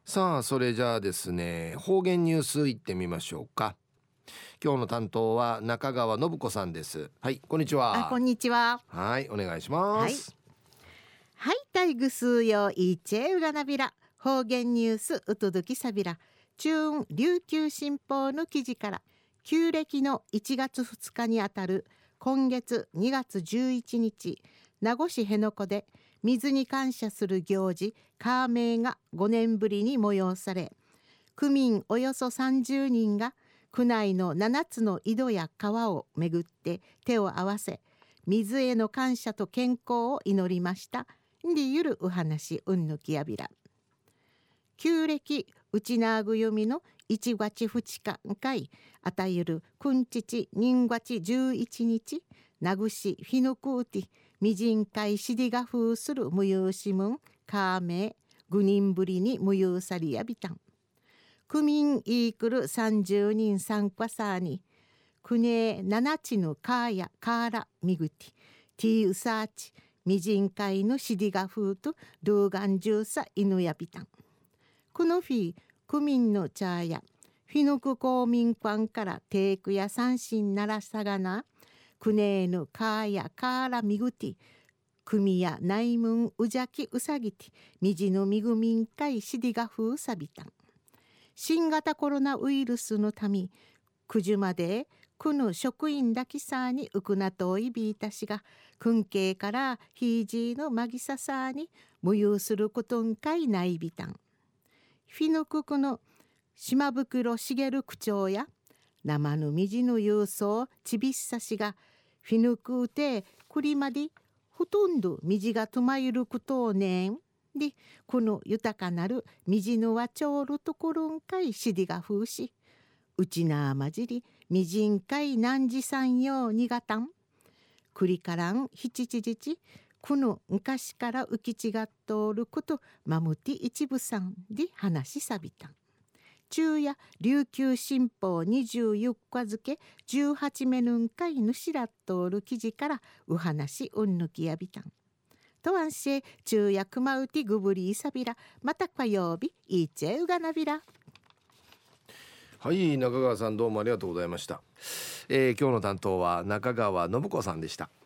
さあそれじゃあですね、方言ニュースいってみましょうか。今日の担当は中川信子さんです。はい、こんにちこは。 んにちは。 はい、お願いしまはい。 す。 はい、タイグスーヨーイチェウラナビラ。方言ニュースうとどきさびら。中琉球新報の記事から、旧暦の1月2日にあたる今月2月11日、名護市辺野古で水に感謝する行事、カーメイが5年ぶりに催され、区民およそ30人が区内の7つの井戸や川を巡って手を合わせ、水への感謝と健康を祈りました。でゆるお話うんぬきやびら。旧暦うちなぐよみの1月2日会あたゆるくんちち人月11日、名護市フィヌクーティみじん会しりが風する無有しむんカーメ5人ぶりに無有さりやびたん。区民イークル30人参加さにくね7ちのカーやカーラみぐてティーウサーチみじん会のしりが風とドゥーガンジューサ犬やびたん。この日区民の茶やフィヌク公民館からテークや三振ならさがなくねぬカーやカーラみぐて組や内門うじゃきうさぎてみじのみぐみんかいしりが風さびたん。新型コロナウイルスのため9時まで区の職員だけさにうくなといびいたしが訓警からひいじのまぎささに無有することんかいないびたん。フィヌク区の島袋茂区長や生のみじの郵送ちびっさしがフィヌクてくりまでほとんどみじがとまゆることをねんで、この豊かなるみじのはちょうるところんかいしりがふうし、うちなあまじりみじんかいなんじさんようにがたん。くりからんひちちじち、この昔から浮き違っとおることまむて一部さんで話しさびたん。昼夜琉球新報24日付18目ぬんかいぬしらっとおる記事からお話うんぬきやびたん。とわんしえ昼夜くまうてぐぶりいさびらまた火曜日いいちえうがなびら。 はい、中川さんどうもありがとうございました。今日の担当は中川信子さんでした。